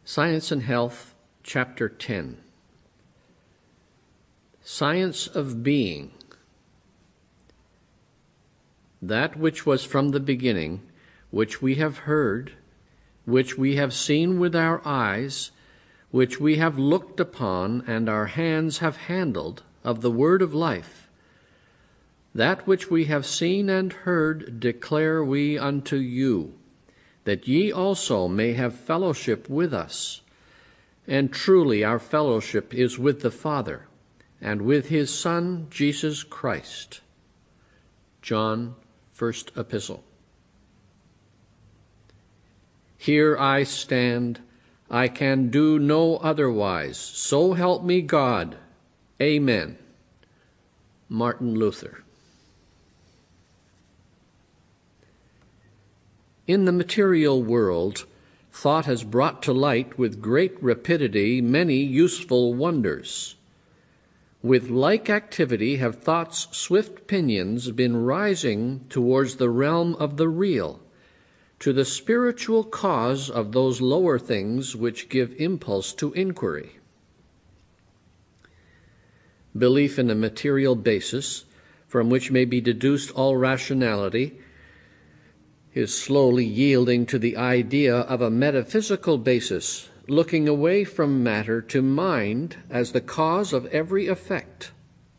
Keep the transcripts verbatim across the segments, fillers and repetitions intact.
Science and Health, Chapter ten. Science of Being. That which was from the beginning, which we have heard, which we have seen with our eyes, which we have looked upon and our hands have handled, of the word of life. That which we have seen and heard declare we unto you, that ye also may have fellowship with us. And truly our fellowship is with the Father, and with his Son, Jesus Christ. John, First Epistle. Here I stand, I can do no otherwise, so help me God. Amen. Martin Luther. In the material world, thought has brought to light with great rapidity many useful wonders. With like activity have thought's swift pinions been rising towards the realm of the real, to the spiritual cause of those lower things which give impulse to inquiry. Belief in a material basis, from which may be deduced all rationality, is slowly yielding to the idea of a metaphysical basis, looking away from matter to mind as the cause of every effect.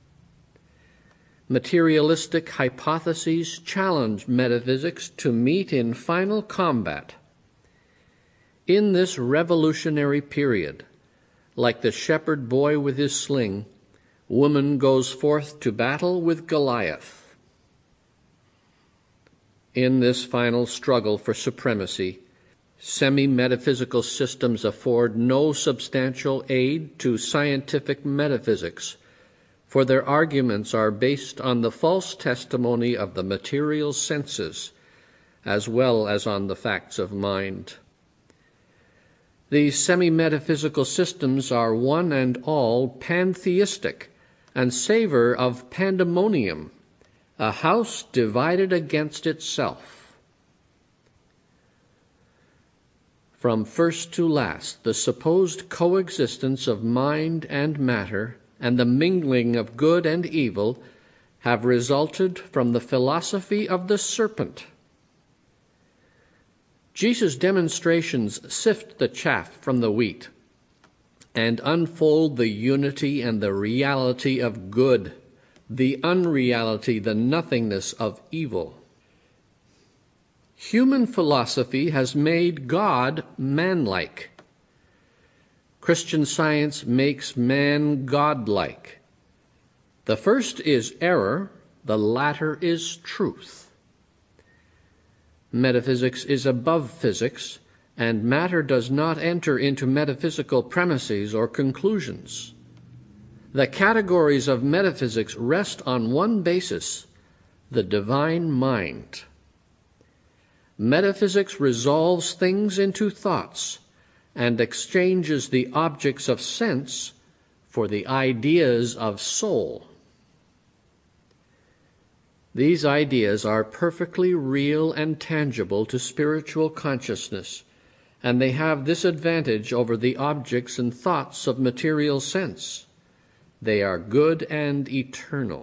Materialistic hypotheses challenge metaphysics to meet in final combat. In this revolutionary period, like the shepherd boy with his sling, woman goes forth to battle with Goliath. In this final struggle for supremacy, semi-metaphysical systems afford no substantial aid to scientific metaphysics, for their arguments are based on the false testimony of the material senses, as well as on the facts of mind. These semi-metaphysical systems are one and all pantheistic, and savor of pandemonium, a house divided against itself. From first to last, the supposed coexistence of mind and matter and the mingling of good and evil have resulted from the philosophy of the serpent. Jesus' demonstrations sift the chaff from the wheat and unfold the unity and the reality of good, the unreality, the nothingness of evil. Human philosophy has made God manlike. Christian science makes man godlike. The first is error, the latter is truth. Metaphysics is above physics, and matter does not enter into metaphysical premises or conclusions. The categories of metaphysics rest on one basis, the divine mind. Metaphysics resolves things into thoughts and exchanges the objects of sense for the ideas of soul. These ideas are perfectly real and tangible to spiritual consciousness, and they have this advantage over the objects and thoughts of material sense. They are good and eternal.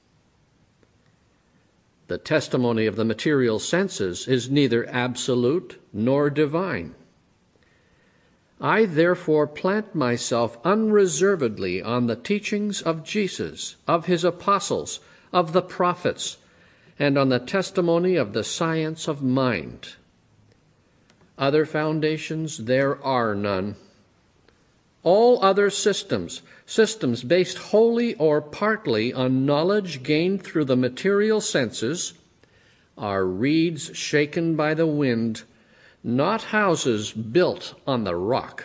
The testimony of the material senses is neither absolute nor divine. I therefore plant myself unreservedly on the teachings of Jesus, of his apostles, of the prophets, and on the testimony of the science of mind. Other foundations there are none. All other systems, systems based wholly or partly on knowledge gained through the material senses, are reeds shaken by the wind, not houses built on the rock.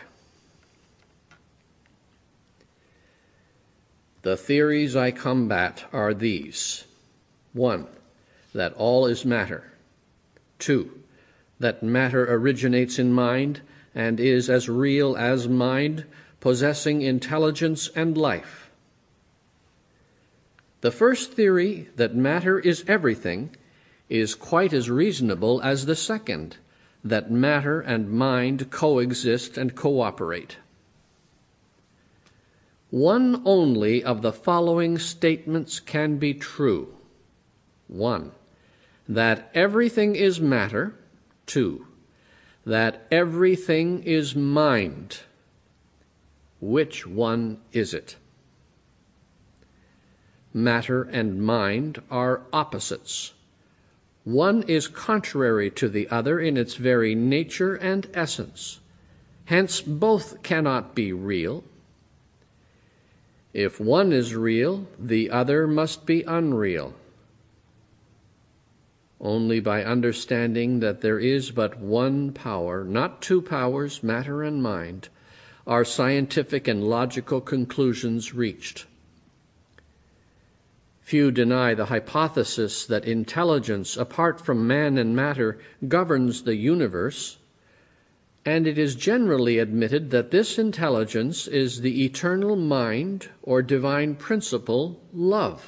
The theories I combat are these. One, that all is matter. Two, that matter originates in mind and is as real as mind, possessing intelligence and life. The first theory, that matter is everything, is quite as reasonable as the second, that matter and mind coexist and cooperate. One only of the following statements can be true. One, that everything is matter. Two, that everything is mind. Which one is it? Matter and mind are opposites. One is contrary to the other in its very nature and essence. Hence, both cannot be real. If one is real, the other must be unreal. Only by understanding that there is but one power, not two powers, matter and mind, are scientific and logical conclusions reached. Few deny the hypothesis that intelligence, apart from man and matter, governs the universe, and it is generally admitted that this intelligence is the eternal mind or divine principle, love.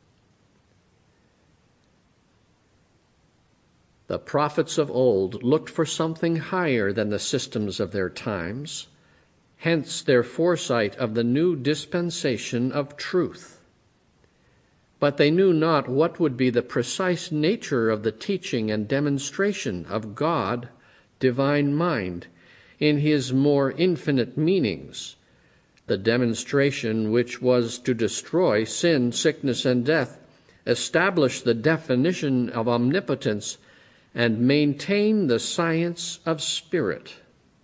The prophets of old looked for something higher than the systems of their times, hence their foresight of the new dispensation of truth. But they knew not what would be the precise nature of the teaching and demonstration of God, divine mind, in his more infinite meanings, the demonstration which was to destroy sin, sickness, and death, establish the definition of omnipotence, and maintain the science of spirit.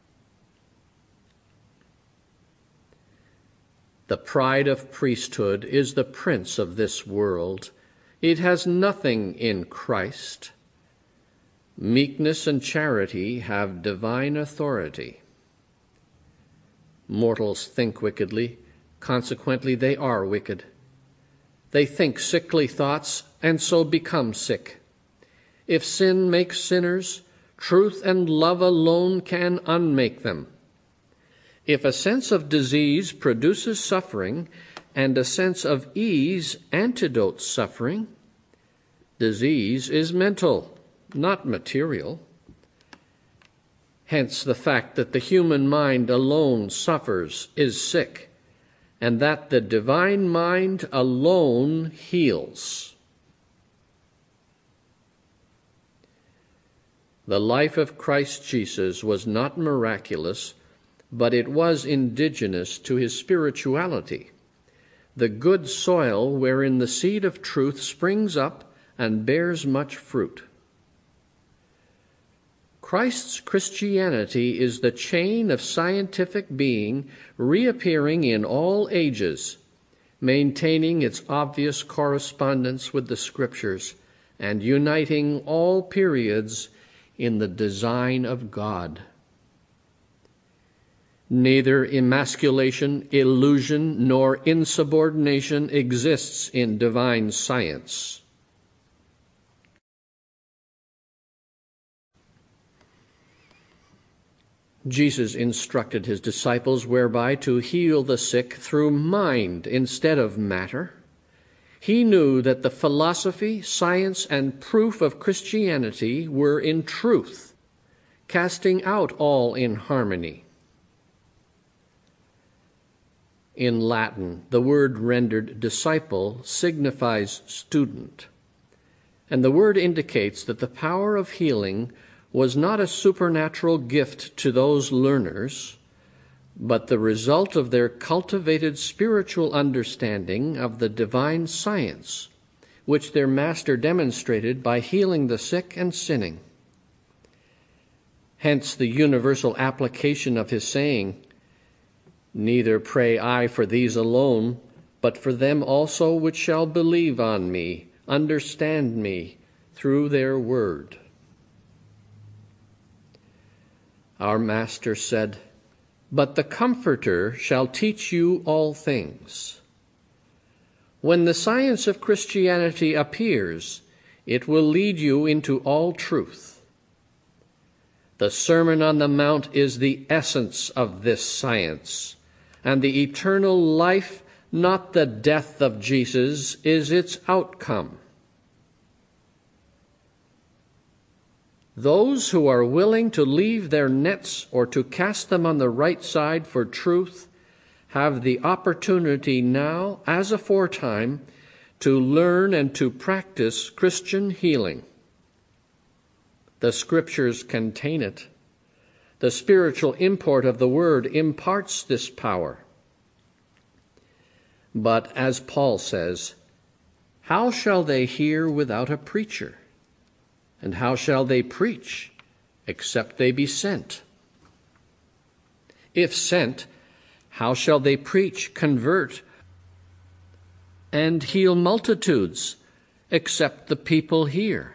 The pride of priesthood is the prince of this world. It has nothing in Christ. Meekness and charity have divine authority. Mortals think wickedly, consequently they are wicked. They think sickly thoughts, and so become sick. If sin makes sinners, truth and love alone can unmake them. If a sense of disease produces suffering, and a sense of ease antidotes suffering, disease is mental, not material. Hence the fact that the human mind alone suffers is sick, and that the divine mind alone heals. The life of Christ Jesus was not miraculous, but it was indigenous to his spirituality, the good soil wherein the seed of truth springs up and bears much fruit. Christ's Christianity is the chain of scientific being reappearing in all ages, maintaining its obvious correspondence with the Scriptures and uniting all periods in the design of God. Neither emasculation, illusion, nor insubordination exists in divine science. Jesus instructed his disciples whereby to heal the sick through mind instead of matter. He knew that the philosophy, science, and proof of Christianity were in truth, casting out all inharmony. In Latin, the word rendered disciple signifies student, and the word indicates that the power of healing was not a supernatural gift to those learners, but the result of their cultivated spiritual understanding of the divine science, which their master demonstrated by healing the sick and sinning. Hence the universal application of his saying, "Neither pray I for these alone, but for them also which shall believe on me, understand me, through their word." Our Master said, "But the Comforter shall teach you all things." When the science of Christianity appears, it will lead you into all truth. The Sermon on the Mount is the essence of this science, and the eternal life, not the death of Jesus, is its outcome. Those who are willing to leave their nets or to cast them on the right side for truth have the opportunity now, as aforetime, to learn and to practice Christian healing. The Scriptures contain it. The spiritual import of the Word imparts this power. But as Paul says, how shall they hear without a preacher? And how shall they preach except they be sent? If sent, how shall they preach, convert, and heal multitudes except the people hear?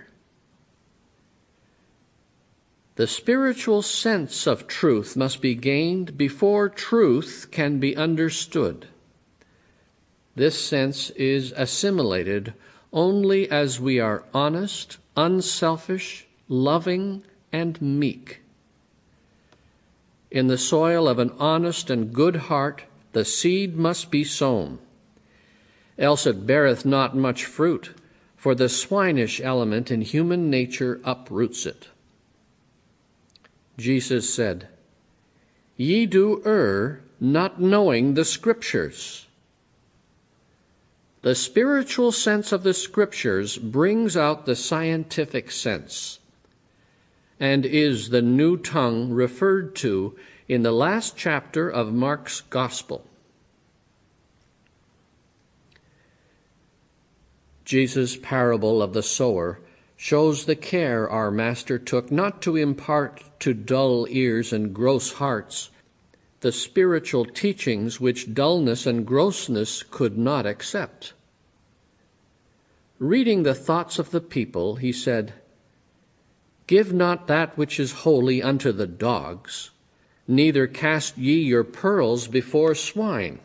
The spiritual sense of truth must be gained before truth can be understood. This sense is assimilated only as we are honest, unselfish, loving, and meek. In the soil of an honest and good heart, the seed must be sown, else it beareth not much fruit, for the swinish element in human nature uproots it. Jesus said, "Ye do err, not knowing the Scriptures." The spiritual sense of the Scriptures brings out the scientific sense, and is the new tongue referred to in the last chapter of Mark's Gospel. Jesus' parable of the sower shows the care our Master took not to impart to dull ears and gross hearts the spiritual teachings which dullness and grossness could not accept. Reading the thoughts of the people, he said, "Give not that which is holy unto the dogs, neither cast ye your pearls before swine."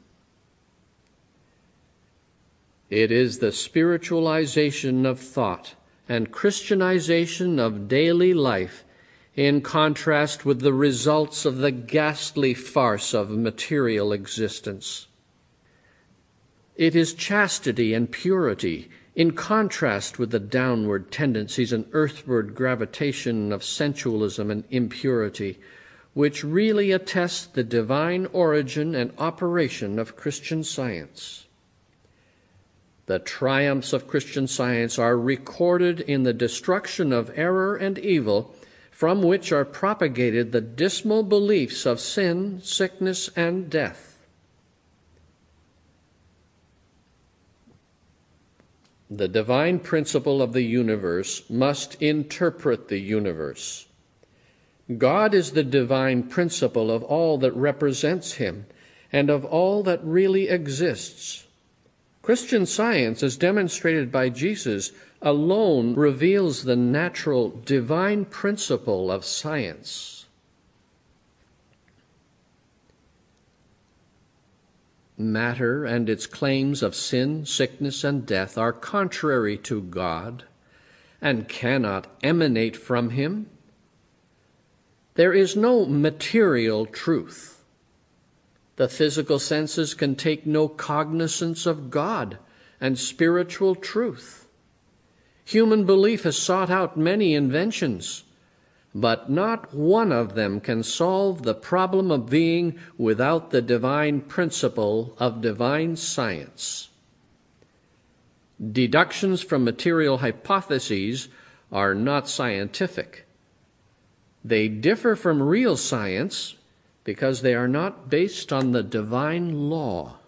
It is the spiritualization of thought and Christianization of daily life in contrast with the results of the ghastly farce of material existence. It is chastity and purity in contrast with the downward tendencies and earthward gravitation of sensualism and impurity, which really attest the divine origin and operation of Christian Science. The triumphs of Christian Science are recorded in the destruction of error and evil, from which are propagated the dismal beliefs of sin, sickness, and death. The divine principle of the universe must interpret the universe. God is the divine principle of all that represents him and of all that really exists. Christian Science, as demonstrated by Jesus, alone reveals the natural divine principle of science. Matter and its claims of sin, sickness, and death are contrary to God and cannot emanate from him. There is no material truth. The physical senses can take no cognizance of God and spiritual truth. Human belief has sought out many inventions, but not one of them can solve the problem of being without the divine principle of divine science. Deductions from material hypotheses are not scientific. They differ from real science because they are not based on the divine law.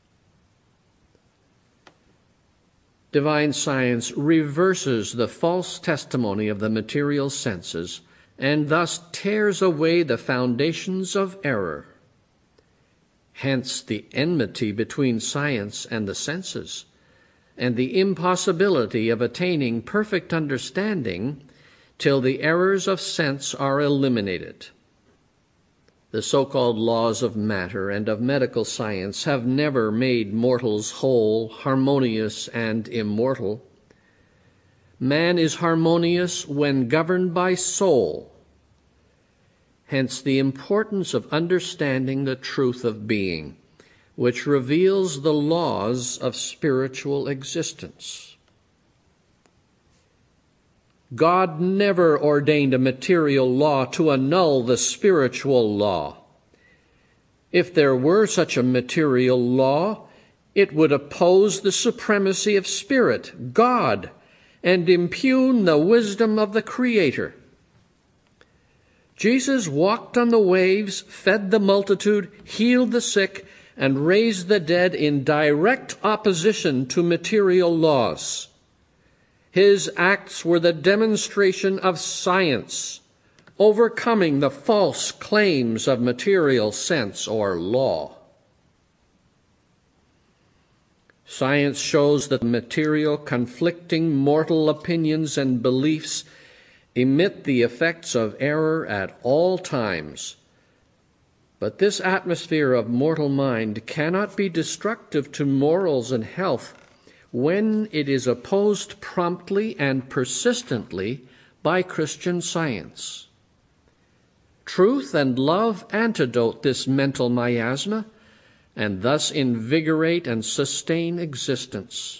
Divine science reverses the false testimony of the material senses and thus tears away the foundations of error. Hence the enmity between science and the senses, and the impossibility of attaining perfect understanding till the errors of sense are eliminated. The so-called laws of matter and of medical science have never made mortals whole, harmonious, and immortal. Man is harmonious when governed by soul. Hence the importance of understanding the truth of being, which reveals the laws of spiritual existence. God never ordained a material law to annul the spiritual law. If there were such a material law, it would oppose the supremacy of Spirit, God, and impugn the wisdom of the Creator. Jesus walked on the waves, fed the multitude, healed the sick, and raised the dead in direct opposition to material laws. His acts were the demonstration of science, overcoming the false claims of material sense or law. Science shows that material, conflicting mortal opinions and beliefs emit the effects of error at all times. But this atmosphere of mortal mind cannot be destructive to morals and health when it is opposed promptly and persistently by Christian Science. Truth and love antidote this mental miasma and thus invigorate and sustain existence.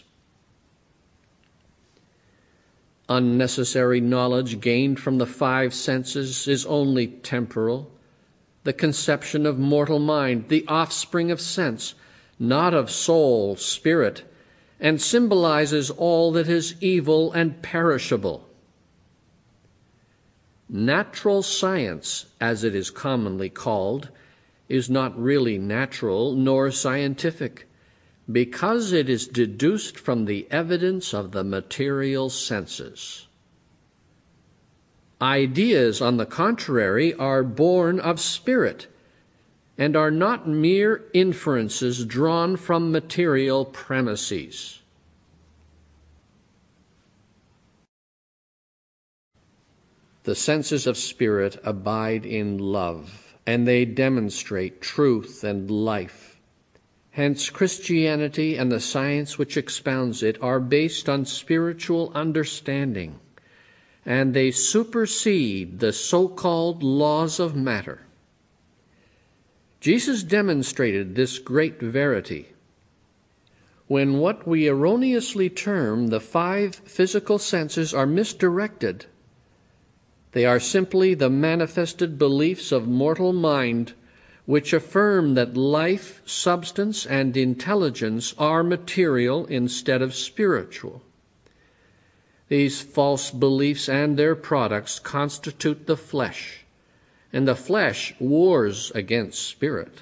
Unnecessary knowledge gained from the five senses is only temporal, the conception of mortal mind, the offspring of sense, not of soul, spirit, and symbolizes all that is evil and perishable. Natural science, as it is commonly called, is not really natural nor scientific, because it is deduced from the evidence of the material senses. Ideas, on the contrary, are born of spirit, and are not mere inferences drawn from material premises. The senses of spirit abide in love, and they demonstrate truth and life. Hence, Christianity and the science which expounds it are based on spiritual understanding, and they supersede the so-called laws of matter. Jesus demonstrated this great verity when what we erroneously term the five physical senses are misdirected. They are simply the manifested beliefs of mortal mind, which affirm that life, substance, and intelligence are material instead of spiritual. These false beliefs and their products constitute the flesh, and the flesh wars against spirit.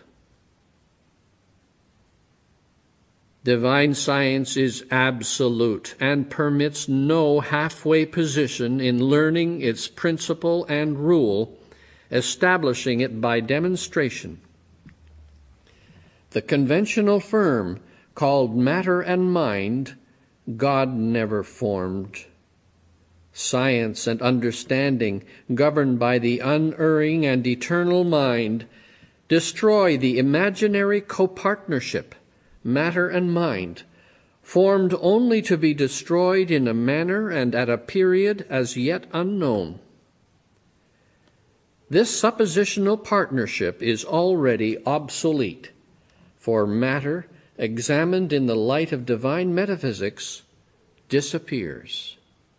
Divine science is absolute and permits no halfway position in learning its principle and rule, establishing it by demonstration. The conventional firm called matter and mind, God never formed. Science and understanding, governed by the unerring and eternal mind, destroy the imaginary copartnership, matter and mind, formed only to be destroyed in a manner and at a period as yet unknown. This suppositional partnership is already obsolete, for matter, examined in the light of divine metaphysics, disappears.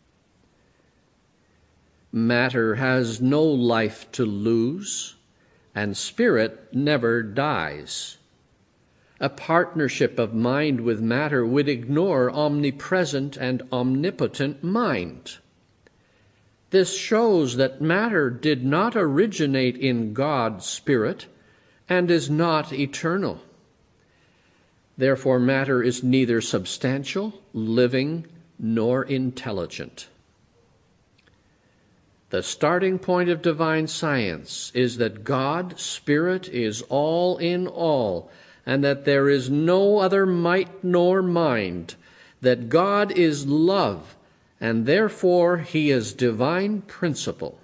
Matter has no life to lose, and spirit never dies. A partnership of mind with matter would ignore omnipresent and omnipotent mind. This shows that matter did not originate in God's Spirit and is not eternal. Therefore, matter is neither substantial, living, nor intelligent. The starting point of divine science is that God, Spirit, is all in all, and that there is no other might nor mind, that God is love, and therefore he is divine principle.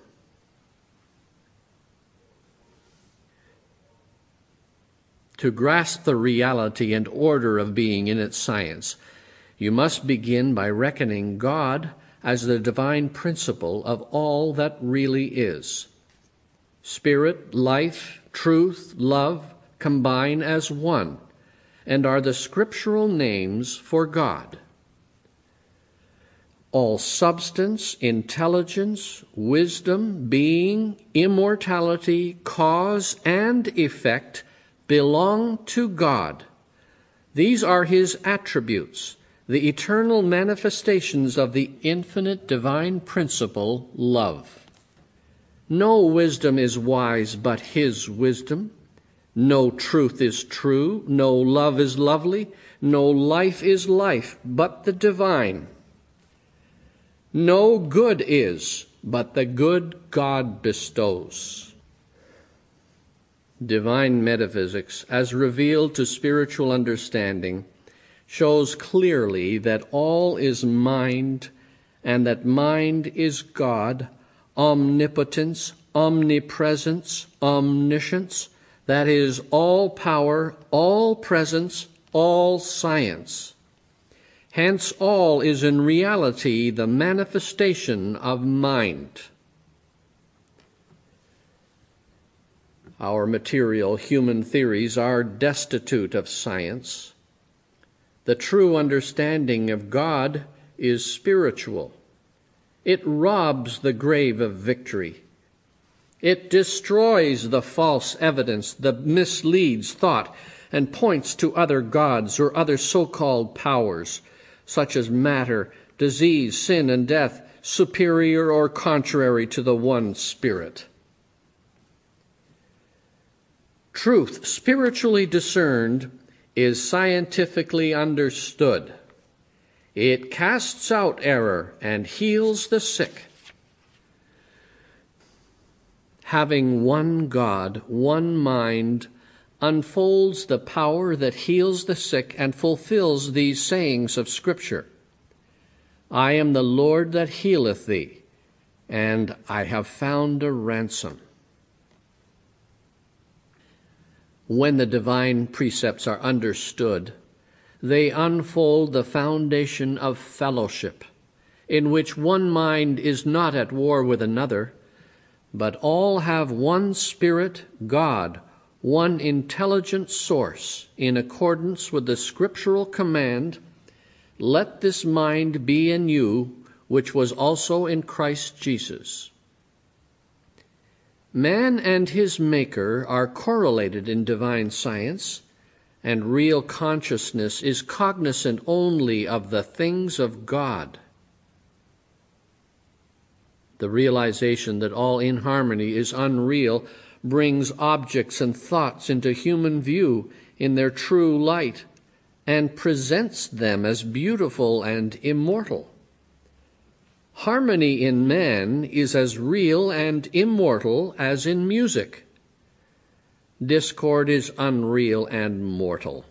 To grasp the reality and order of being in its science, you must begin by reckoning God as the divine principle of all that really is. Spirit, life, truth, love combine as one, and are the scriptural names for God. All substance, intelligence, wisdom, being, immortality, cause, and effect belong to God. These are his attributes, the eternal manifestations of the infinite divine principle, love. No wisdom is wise but his wisdom. No truth is true. No love is lovely. No life is life but the divine. No good is but the good God bestows. Divine metaphysics, as revealed to spiritual understanding, shows clearly that all is mind, and that mind is God, omnipotence, omnipresence, omniscience, that is, all power, all presence, all science. Hence, all is in reality the manifestation of mind. Our material human theories are destitute of science. The true understanding of God is spiritual. It robs the grave of victory. It destroys the false evidence that misleads thought and points to other gods or other so-called powers, such as matter, disease, sin, and death, superior or contrary to the one Spirit. Truth, spiritually discerned, is scientifically understood. It casts out error and heals the sick. Having one God, one mind, unfolds the power that heals the sick and fulfills these sayings of Scripture. I am the Lord that healeth thee, and I have found a ransom. When the divine precepts are understood, they unfold the foundation of fellowship, in which one mind is not at war with another, but all have one Spirit, God, one intelligent source, in accordance with the scriptural command, let this mind be in you, which was also in Christ Jesus. Man and his Maker are correlated in divine science, and real consciousness is cognizant only of the things of God. The realization that all inharmony is unreal brings objects and thoughts into human view in their true light and presents them as beautiful and immortal. Harmony in man is as real and immortal as in music. Discord is unreal and mortal.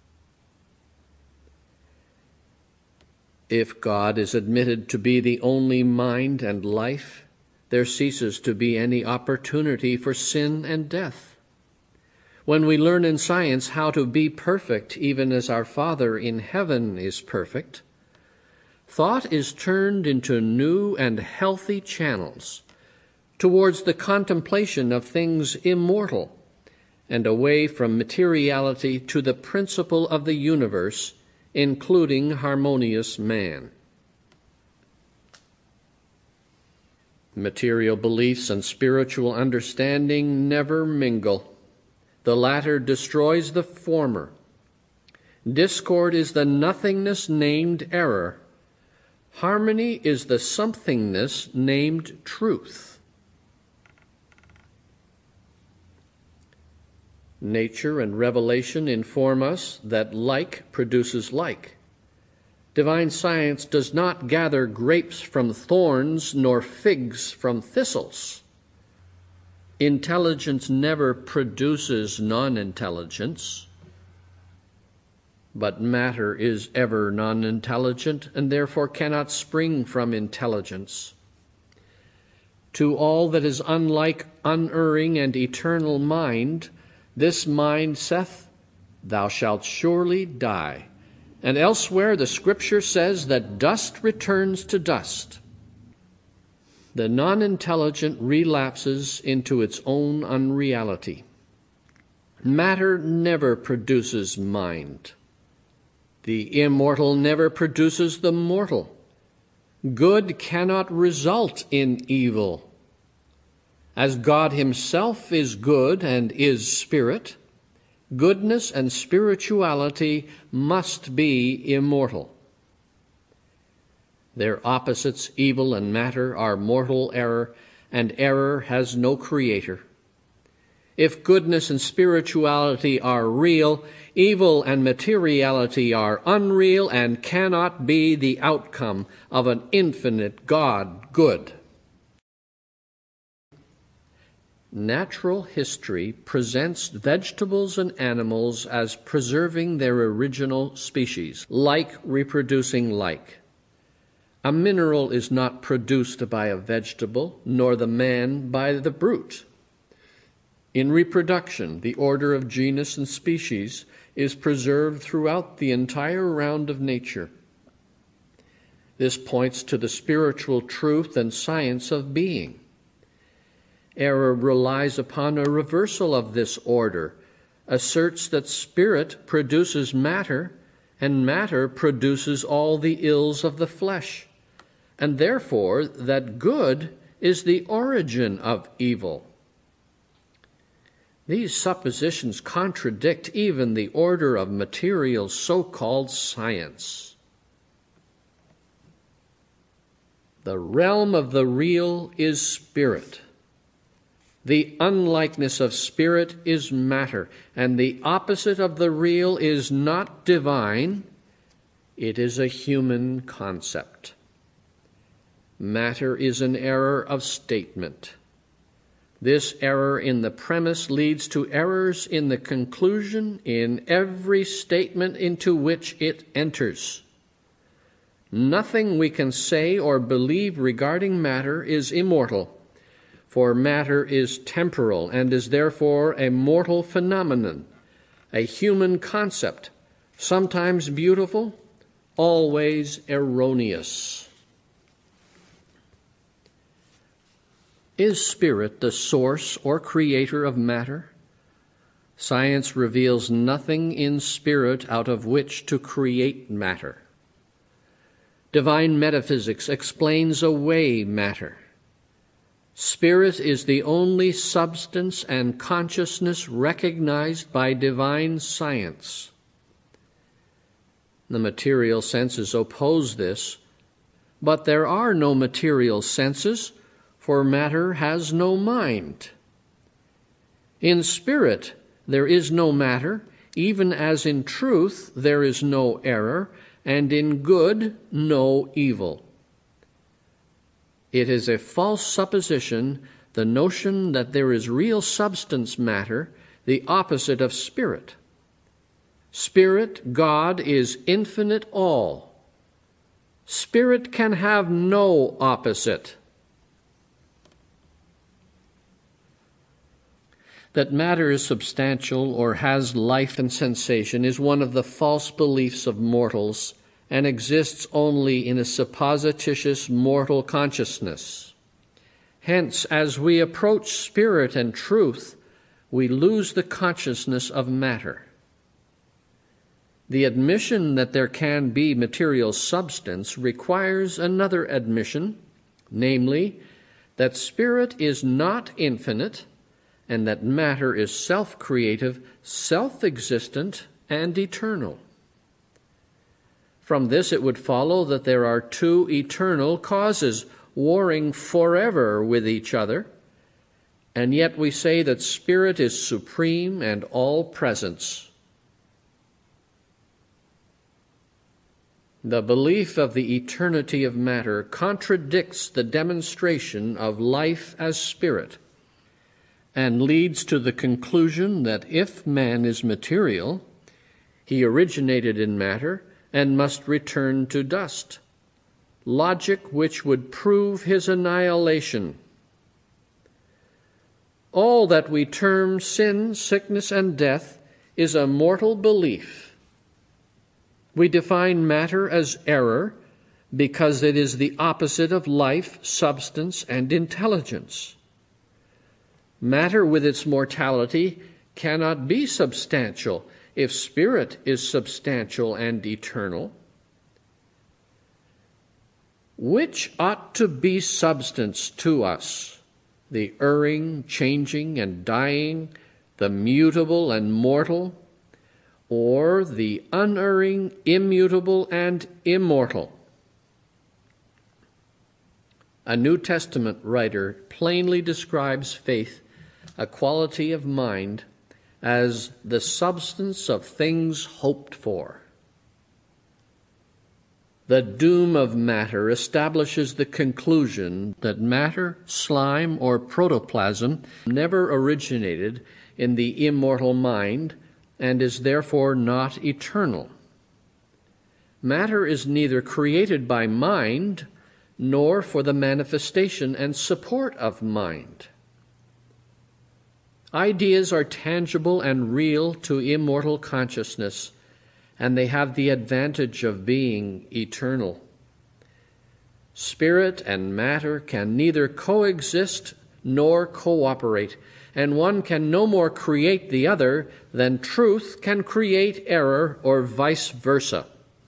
If God is admitted to be the only mind and life, there ceases to be any opportunity for sin and death. When we learn in science how to be perfect, even as our Father in heaven is perfect, thought is turned into new and healthy channels towards the contemplation of things immortal and away from materiality to the principle of the universe, including harmonious man. Material beliefs and spiritual understanding never mingle. The latter destroys the former. Discord is the nothingness named error. Harmony is the somethingness named truth. Nature and revelation inform us that like produces like. Divine science does not gather grapes from thorns nor figs from thistles. Intelligence never produces non-intelligence, but matter is ever non-intelligent and therefore cannot spring from intelligence. To all that is unlike unerring and eternal mind, this mind saith, Thou shalt surely die. And elsewhere the Scripture says that dust returns to dust. The non-intelligent relapses into its own unreality. Matter never produces mind. The immortal never produces the mortal. Good cannot result in evil. As God himself is good and is spirit, goodness and spirituality must be immortal. Their opposites, evil and matter, are mortal error, and error has no creator. If goodness and spirituality are real, evil and materiality are unreal and cannot be the outcome of an infinite God good. Natural history presents vegetables and animals as preserving their original species, like reproducing like. A mineral is not produced by a vegetable, nor the man by the brute. In reproduction, the order of genus and species is preserved throughout the entire round of nature. This points to the spiritual truth and science of being. Error relies upon a reversal of this order, asserts that spirit produces matter, and matter produces all the ills of the flesh, and therefore that good is the origin of evil. These suppositions contradict even the order of material so-called science. The realm of the real is spirit. The unlikeness of spirit is matter, and the opposite of the real is not divine, it is a human concept. Matter is an error of statement. This error in the premise leads to errors in the conclusion in every statement into which it enters. Nothing we can say or believe regarding matter is immortal, for matter is temporal and is therefore a mortal phenomenon, a human concept, sometimes beautiful, always erroneous. Is spirit the source or creator of matter? Science reveals nothing in spirit out of which to create matter. Divine metaphysics explains away matter. Spirit is the only substance and consciousness recognized by divine science. The material senses oppose this, but there are no material senses, for matter has no mind. In spirit there is no matter, even as in truth there is no error, and in good no evil. It is a false supposition, the notion that there is real substance matter, the opposite of spirit. Spirit, God, is infinite all. Spirit can have no opposite. That matter is substantial or has life and sensation is one of the false beliefs of mortals and exists only in a supposititious mortal consciousness. Hence, as we approach spirit and truth, we lose the consciousness of matter. The admission that there can be material substance requires another admission, namely, that spirit is not infinite, and that matter is self-creative, self-existent, and eternal. From this it would follow that there are two eternal causes warring forever with each other, and yet we say that spirit is supreme and all-presence. The belief of the eternity of matter contradicts the demonstration of life as spirit, and leads to the conclusion that if man is material, he originated in matter and must return to dust, logic which would prove his annihilation. All that we term sin, sickness, and death is a mortal belief. We define matter as error because it is the opposite of life, substance, and intelligence. Matter with its mortality cannot be substantial if spirit is substantial and eternal. which ought to be substance to us, the erring, changing, and dying, the mutable and mortal, or the unerring, immutable, and immortal? A New Testament writer plainly describes faith, a quality of mind, as the substance of things hoped for. The doom of matter establishes the conclusion that matter, slime, or protoplasm never originated in the immortal mind and is therefore not eternal. Matter is neither created by mind nor for the manifestation and support of mind. Ideas are tangible and real to immortal consciousness, and they have the advantage of being eternal. Spirit and matter can neither coexist nor cooperate, and one can no more create the other than truth can create error, or vice versa.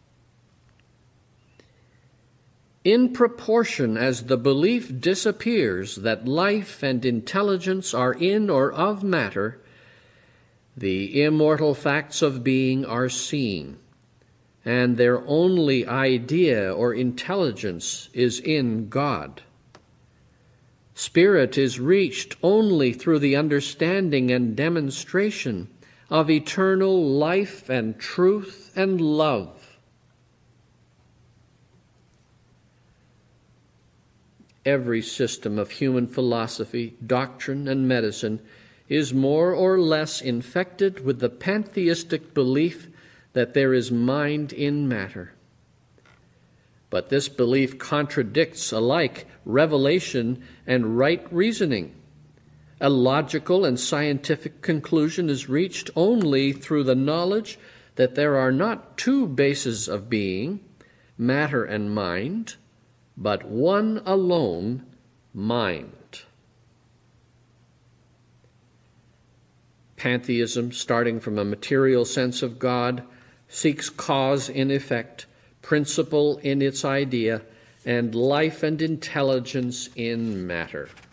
In proportion as the belief disappears that life and intelligence are in or of matter, the immortal facts of being are seen, and their only idea or intelligence is in God. Spirit is reached only through the understanding and demonstration of eternal life and truth and love. Every system of human philosophy, doctrine, and medicine is more or less infected with the pantheistic belief that there is mind in matter. But this belief contradicts alike revelation and right reasoning. A logical and scientific conclusion is reached only through the knowledge that there are not two bases of being, matter and mind, but one alone, mind. Pantheism, starting from a material sense of God, seeks cause in effect, principle in its idea, and life and intelligence in matter.